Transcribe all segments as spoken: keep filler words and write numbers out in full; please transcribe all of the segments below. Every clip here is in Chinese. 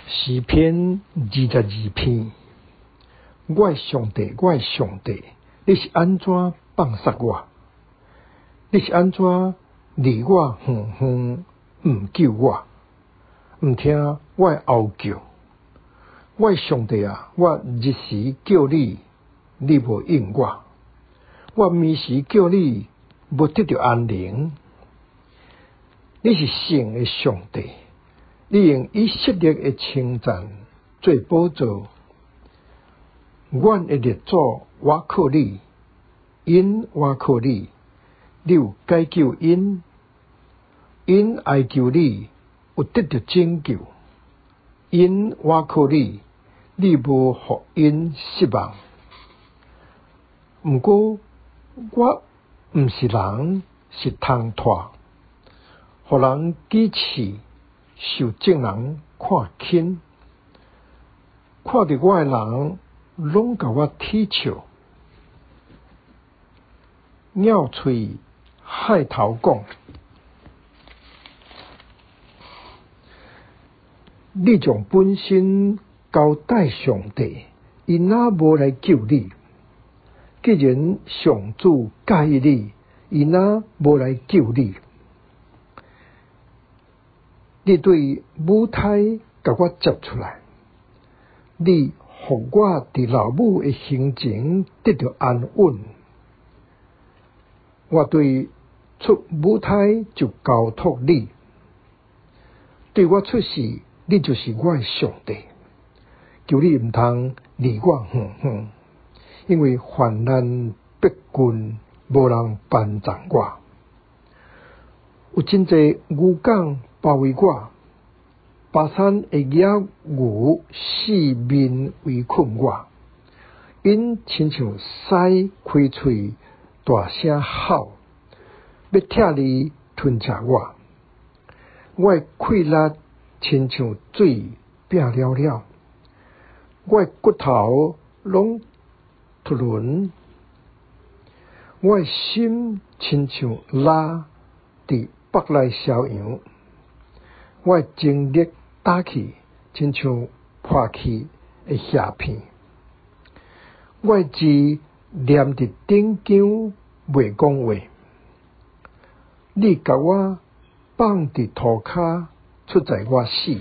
诗篇二十二篇，我的上帝，我的上帝，你是安怎放杀我？你是安怎离我远远，毋救我，毋听我的哀叫？我的上帝啊，我日时叫你，你无应我；我暝时叫你，无得到安宁。你是圣的上帝，你用以色列的称赞做宝座。阮的列祖倚靠你，因倚靠你，你有解救因，因哀求你，有得到拯救。因倚靠你，你无互因失望。毋过我毋是人，是通拖，互人讥刺，受众人看轻。看到我的人，拢甲我讥笑，咬喙害头讲：你将本身交代上帝，伊哪无来救你？既然上主介意你，伊哪无来救你？你对母胎甲我接出来，你互我伫老母的心情得到安稳。我对出母胎就交托你，对我出世，你就是我的上帝。求你毋通离我远远，因为患难逼近，无人帮助我。有真侪牛港包围我，巴山的野牛四面围困我，因亲像狮开喙大声吼，要拆你吞吃我。我的气力亲像水拼了了，我的骨头拢突轮，我的心亲像拉伫北来烧羊，我的精力打去，亲像破去的叶片。我的字念伫顶墙，袂讲话。你甲我放伫涂骹，出在我死。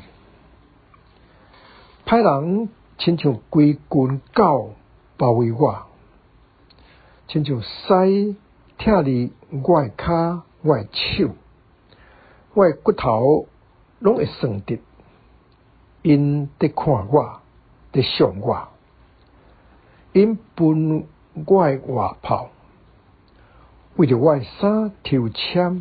歹人亲像规群狗包围我，亲像狮拆离我的骹，我的手，我的骨头拢会算得。因伫看我，伫想我，因分我的外袍，为着我的衫抽签。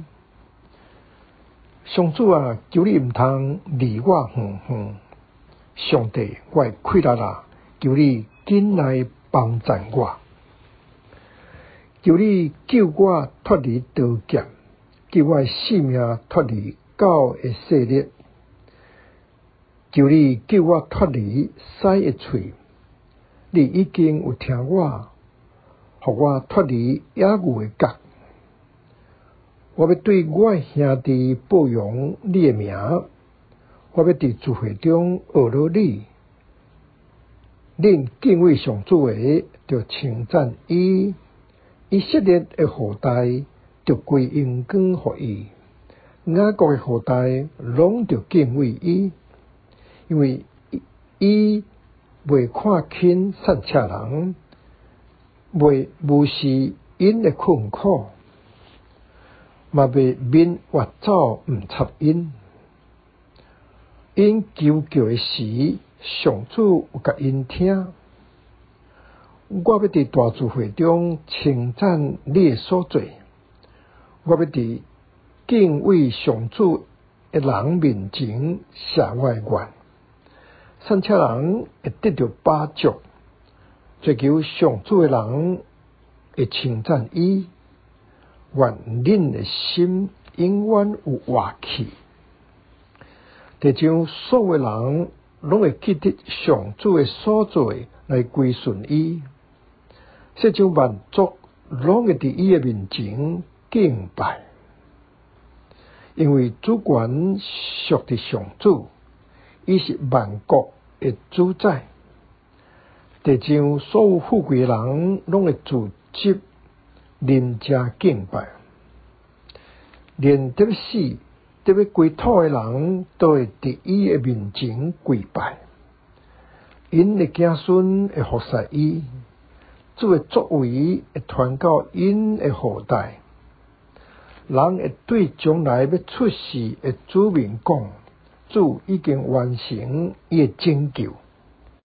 上主啊，求你毋通离我远远。上帝，我的气力啊，求你紧来帮助我。求你救我脱离刀剑，救我的性命脱离狗的势力。求你救我脱离狮的喙，你已经有听我，互我脱离野牛的角。我要对我的兄弟报扬你的名，我要伫聚会中学了你。恁敬畏上主的，就称赞伊；以色列的后代，就归荣光互伊；雅各的后代，拢就敬畏伊，因为伊袂看轻散车人，袂无视因的困苦，嘛袂面滑走毋插因。因求救的时，上主有甲因听。我要伫大聚会中称赞你的所做，我要伫敬畏上主的人面前写我的愿。散车人会得到巴祝，追求上主的人会称赞伊。愿恁的心永远有活气，地上所有人拢会记得上主的所做来归顺伊。世上万族拢会伫伊的面前敬拜，因为主权属伫上主， 伊是万国的主宰。地上所有富贵的人，拢会自执仁者敬拜，连得要死、得要归土的人，都会伫伊的面前跪拜。因的子孙会服侍伊，主的作为会传到因的后代。人会对将来要出世的子民讲，主已经完成伊的拯救。